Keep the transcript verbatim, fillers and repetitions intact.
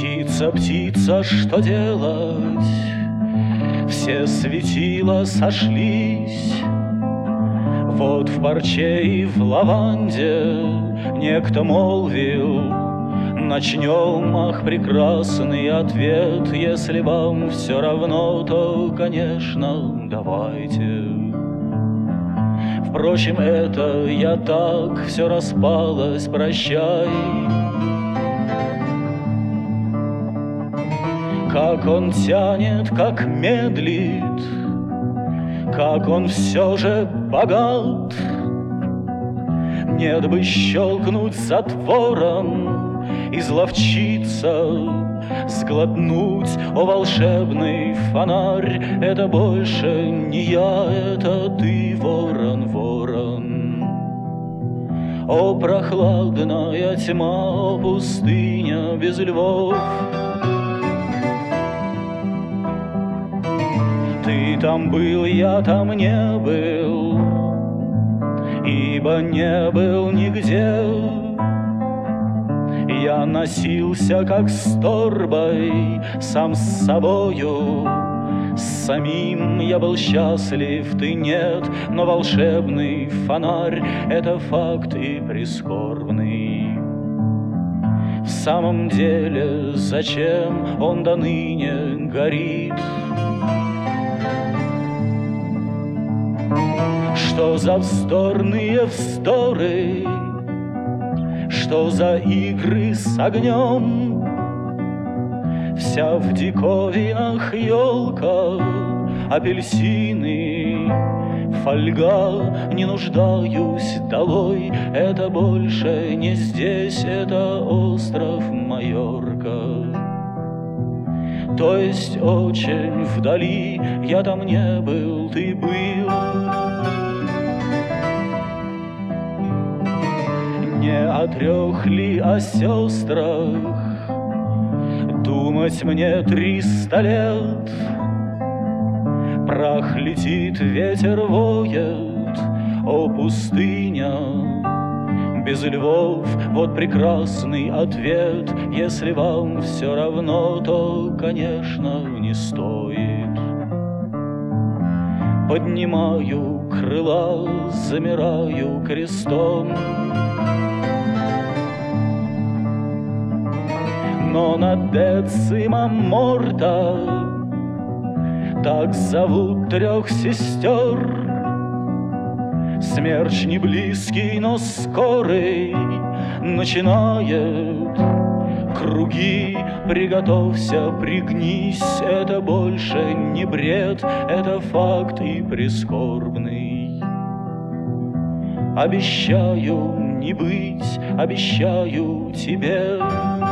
Птица, птица, что делать? Все светила сошлись. Вот в парче и в лаванде некто молвил: начнем, ах, прекрасный ответ. Если вам все равно, то, конечно, давайте. Впрочем, это я так, все распалось, прощай. Как он тянет, как медлит, как он все же богат. Нет бы щелкнуть затвором, изловчиться, сглотнуть, о волшебный фонарь. Это больше не я, это ты, ворон, ворон. О прохладная тьма, о пустыня без львов. Ты там был, я там не был, ибо не был нигде. Я носился, как с торбой, сам с собою. С самим я был счастлив, ты нет. Но волшебный фонарь — это факт и прискорбный. В самом деле, зачем он до ныне горит? Что за вздорные вздоры, что за игры с огнем? Вся в диковинах елка, апельсины, фольга. Не нуждаюсь, долой, это больше не здесь, это остров Майорка. То есть очень вдали, я там не был, ты был. Не о трех ли, о сестрах думать мне триста лет? Прах летит, ветер воет, о пустыня без львов. Вот прекрасный ответ. Если вам все равно, то, конечно, не стоит. Поднимаю крыла, замираю крестом. Но над Децимом Морта, так зовут трех сестер, смерч не близкий, но скорый начинает круги. Приготовься, пригнись, это больше не бред, это факт и прискорбный. Обещаю не быть, обещаю тебе